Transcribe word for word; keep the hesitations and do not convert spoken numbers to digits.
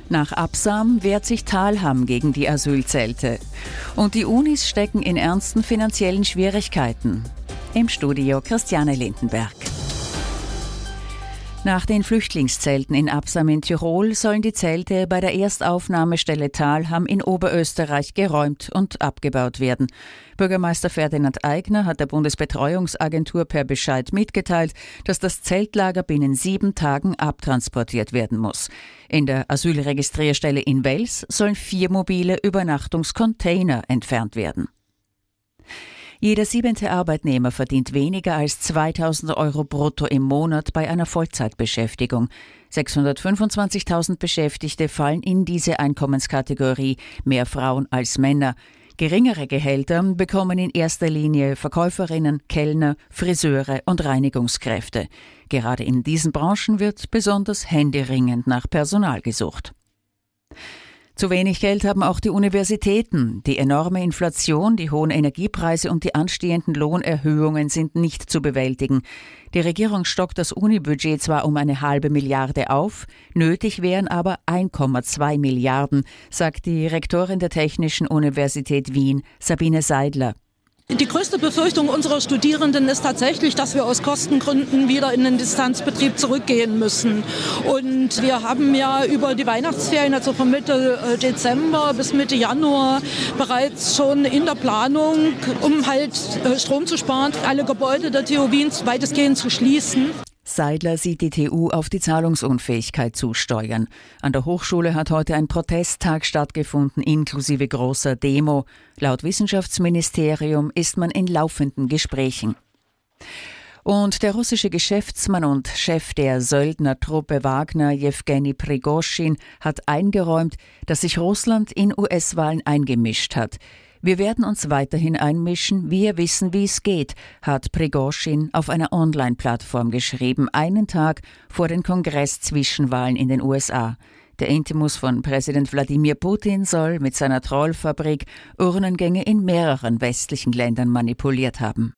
Nach Absam wehrt sich Thalham gegen die Asylzelte. Und die Unis stecken in ernsten finanziellen Schwierigkeiten. Im Studio Christiane Lindenberg. Nach den Flüchtlingszelten in Absam in Tirol sollen die Zelte bei der Erstaufnahmestelle Thalham in Oberösterreich geräumt und abgebaut werden. Bürgermeister Ferdinand Aigner hat der Bundesbetreuungsagentur per Bescheid mitgeteilt, dass das Zeltlager binnen sieben Tagen abtransportiert werden muss. In der Asylregistrierstelle in Wels sollen vier mobile Übernachtungscontainer entfernt werden. Jeder siebente Arbeitnehmer verdient weniger als zweitausend Euro brutto im Monat bei einer Vollzeitbeschäftigung. sechshundertfünfundzwanzigtausend Beschäftigte fallen in diese Einkommenskategorie, mehr Frauen als Männer. Geringere Gehälter bekommen in erster Linie Verkäuferinnen, Kellner, Friseure und Reinigungskräfte. Gerade in diesen Branchen wird besonders händeringend nach Personal gesucht. Zu wenig Geld haben auch die Universitäten. Die enorme Inflation, die hohen Energiepreise und die anstehenden Lohnerhöhungen sind nicht zu bewältigen. Die Regierung stockt das Unibudget zwar um eine halbe Milliarde auf, nötig wären aber eins Komma zwei Milliarden, sagt die Rektorin der Technischen Universität Wien, Sabine Seidler. Die größte Befürchtung unserer Studierenden ist tatsächlich, dass wir aus Kostengründen wieder in den Distanzbetrieb zurückgehen müssen. Und wir haben ja über die Weihnachtsferien, also von Mitte Dezember bis Mitte Januar, bereits schon in der Planung, um halt Strom zu sparen, alle Gebäude der T U Wien weitestgehend zu schließen. Seidler sieht die T U auf die Zahlungsunfähigkeit zusteuern. An der Hochschule hat heute ein Protesttag stattgefunden, inklusive großer Demo. Laut Wissenschaftsministerium ist man in laufenden Gesprächen. Und der russische Geschäftsmann und Chef der Söldnertruppe Wagner, Jewgeni Prigoschin, hat eingeräumt, dass sich Russland in U S-Wahlen eingemischt hat. Wir werden uns weiterhin einmischen, wir wissen, wie es geht, hat Prigoschin auf einer Online-Plattform geschrieben, einen Tag vor den Kongress-Zwischenwahlen in den U S A. Der Intimus von Präsident Wladimir Putin soll mit seiner Trollfabrik Urnengänge in mehreren westlichen Ländern manipuliert haben.